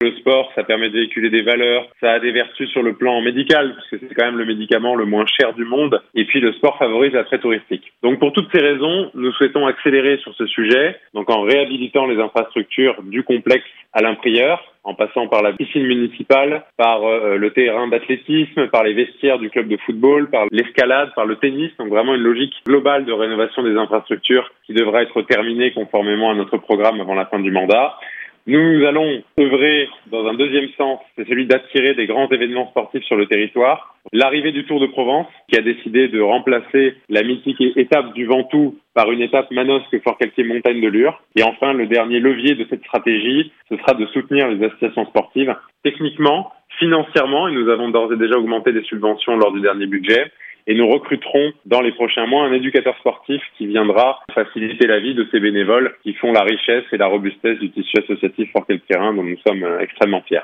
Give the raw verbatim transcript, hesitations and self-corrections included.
Le sport, ça permet de véhiculer des valeurs, ça a des vertus sur le plan médical, puisque c'est quand même le médicament le moins cher du monde, et puis le sport favorise l'attrait touristique. Donc pour toutes ces raisons, nous souhaitons accélérer sur ce sujet, donc en réhabilitant les infrastructures du complexe Alain-Prieur, en passant par la piscine municipale, par euh, le terrain d'athlétisme, par les vestiaires du club de football, par l'escalade, par le tennis, donc vraiment une logique globale de rénovation des infrastructures qui devra être terminée conformément à notre programme avant la fin du mandat. Nous allons œuvrer dans un deuxième sens, c'est celui d'attirer des grands événements sportifs sur le territoire. L'arrivée du Tour de Provence, qui a décidé de remplacer la mythique étape du Ventoux par une étape Manosque-Forcalquier-Montagne de Lure. Et enfin, le dernier levier de cette stratégie, ce sera de soutenir les associations sportives techniquement, financièrement, et nous avons d'ores et déjà augmenté les subventions lors du dernier budget. Et nous recruterons dans les prochains mois un éducateur sportif qui viendra faciliter la vie de ces bénévoles qui font la richesse et la robustesse du tissu associatif forcalquierin dont nous sommes extrêmement fiers.